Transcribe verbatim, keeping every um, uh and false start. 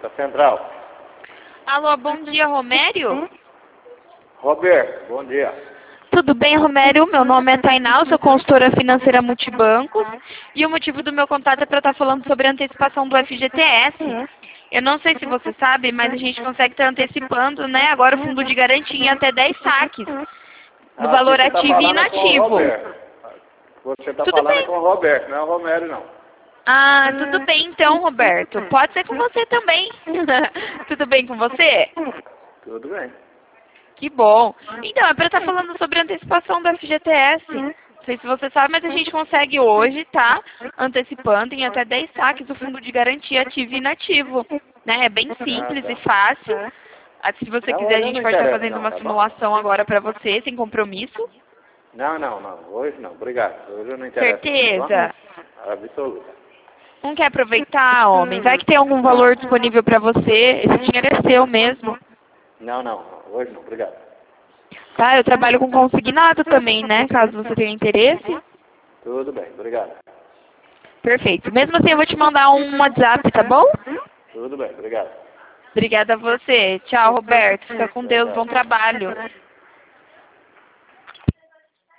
da Central. Alô, bom dia, Romério? Roberto, bom dia. Tudo bem, Romério? Meu nome é Tainá, eu sou consultora financeira multibancos. E o motivo do meu contato é para estar falando sobre a antecipação do F G T S. Eu não sei se você sabe, mas a gente consegue estar antecipando, né, agora o fundo de garantia em até dez saques. No Ah, valor você tá ativo e falando é com o inativo. Roberto. Você está Tudo falando é bem. com o Roberto, não é o Romério, não. Ah, tudo bem então, Roberto. Pode ser com você também. Tudo bem com você? Tudo bem. Que bom. Então, é para estar falando sobre a antecipação do F G T S. Não sei se você sabe, mas a gente consegue hoje, tá? Antecipando em até dez saques o fundo de garantia ativo e inativo. Né? É bem simples Ah, e tá. fácil. Ah, se você Não, quiser, a hoje gente não pode estar interessa, fazendo não, uma tá bom? simulação agora para você, sem compromisso. Não, não, não. Hoje não. Obrigado. Hoje eu não interessa. Certeza. Absoluta. Não quer aproveitar, homem? Vai que tem algum valor disponível para você. Esse dinheiro é seu mesmo. Não, não. Hoje não. Obrigado. Tá? Eu trabalho com consignado também, né? Caso você tenha interesse. Tudo bem. Obrigado. Perfeito. Mesmo assim, eu vou te mandar um WhatsApp, tá bom? Tudo bem. Obrigado. Obrigada a você. Tchau, Roberto. Fica com Tchau, Deus. tchau. Bom trabalho.